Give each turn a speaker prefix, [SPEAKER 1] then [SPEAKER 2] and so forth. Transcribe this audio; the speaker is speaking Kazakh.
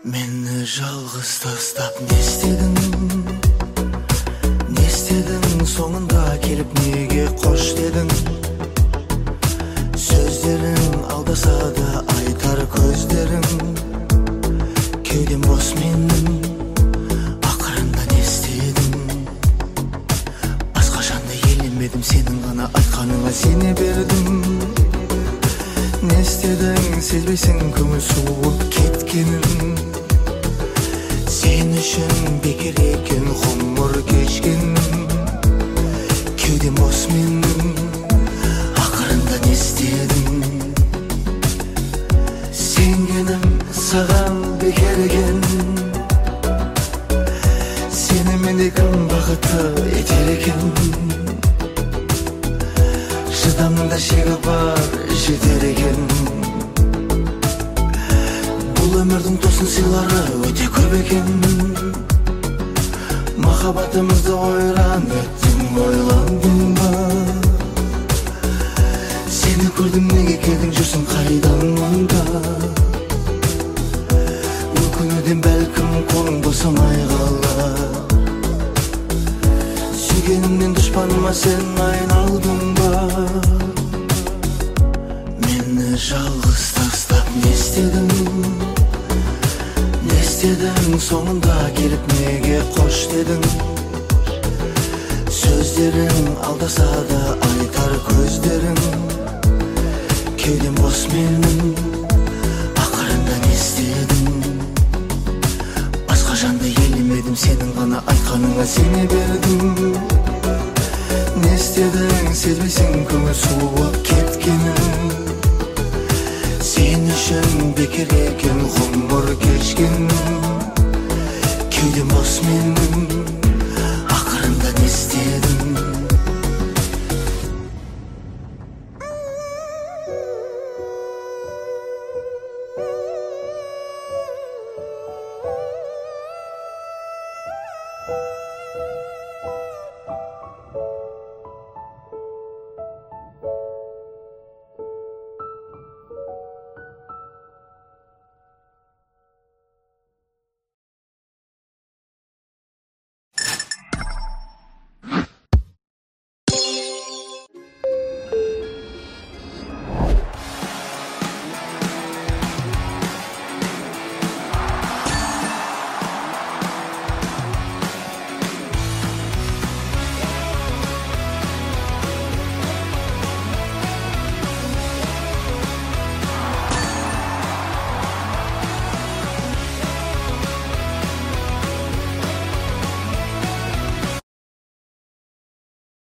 [SPEAKER 1] Meni жалғыз тастап не істедің? Не істедің? Соңында келіп неге қош дедің? Сөздерің алдаса да айтар көздерің. Кеудем бос менің, ақырында не істедің? Басқа жанды елемедім, сенің ғана айтқаныңа сене бердім. Не істедің? Сезбейсің көңіл суып кеткенін. Сен үшін бекер екен ғұмыр кешкенім. Кеудем бос менің, ақырында не істедің? Сенгенім саған бекер екен. Сені менде кім бақытты етер екен? Шыдамның да шегі бар, жетер екен. Бұл өмірдің тосын сыйлары өте көп екен. Махаббатымызды ойран еттің, ойландың ба? Сені көрдім, неге келдің, жүрсің қайдан мұнда? Өкінуден бәлкім қолың босамай қалар. Сүйгенімнен дұшпаныма сен айналдың ба? Мені жалғыз тастап не істедің? Не істедің? Соңында келіп неге қош дедің? Сөздерің алдаса да айтар көздерің. Кеудем бос менің, ақырында не істедің? Басқа жанды елемедім, сенің ғана айтқаныңа сене бердім. Не істедің? Сезбейсің көңіл суып кеткенін. Сен үшін бекер екен ғұмыр кешкенім. Кеудем бос менің, ақырында не істедің?